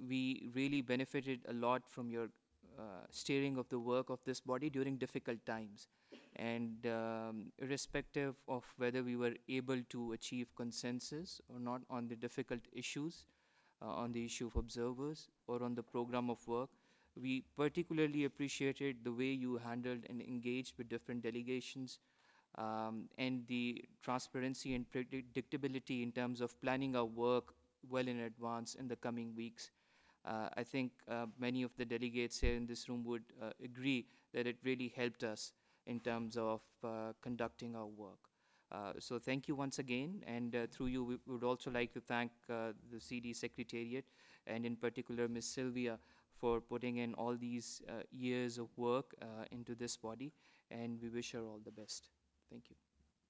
we really benefited a lot from your steering of the work of this body during difficult times. And irrespective of whether we were able to achieve consensus or not on the difficult issues, on the issue of observers or on the program of work, we particularly appreciated the way you handled and engaged with different delegations, and the transparency and predictability in terms of planning our work well in advance in the coming weeks. I think many of the delegates here in this room would agree that it really helped us in terms of conducting our work. So thank you once again, and through you, we would also like to thank the CD Secretariat, and in particular Ms. Sylvia, for putting in all these years of work into this body, and we wish her all the best. Thank you.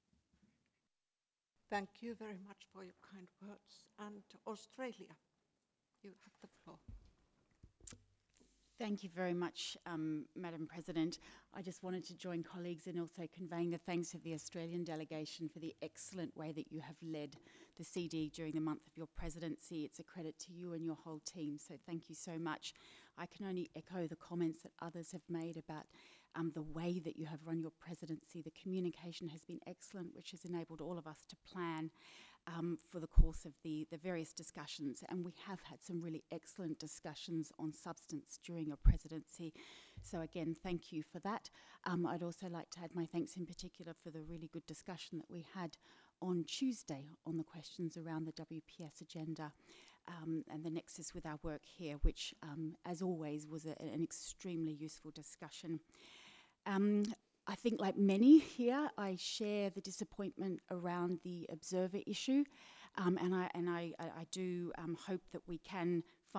Thank you very much for your kind words. And Australia, you have the floor. Thank you very much, Madam President. I just wanted to join colleagues in also conveying the thanks of the Australian delegation for the excellent way that you have led the CD during the month of your presidency. It's a credit to you and your whole team, so thank you so much. I can only echo the comments that others have made about the way that you have run your presidency. The communication has been excellent, which has enabled all of us to plan for the course of the various discussions. And we have had some really excellent discussions on substance during your presidency. So again, thank you for that. I'd also like to add my thanks in particular for the really good discussion that we had on Tuesday on the questions around the WPS agenda and the nexus with our work here, which, as always, was an extremely useful discussion. I think, like many here, I share the disappointment around the observer issue, and I do hope that we can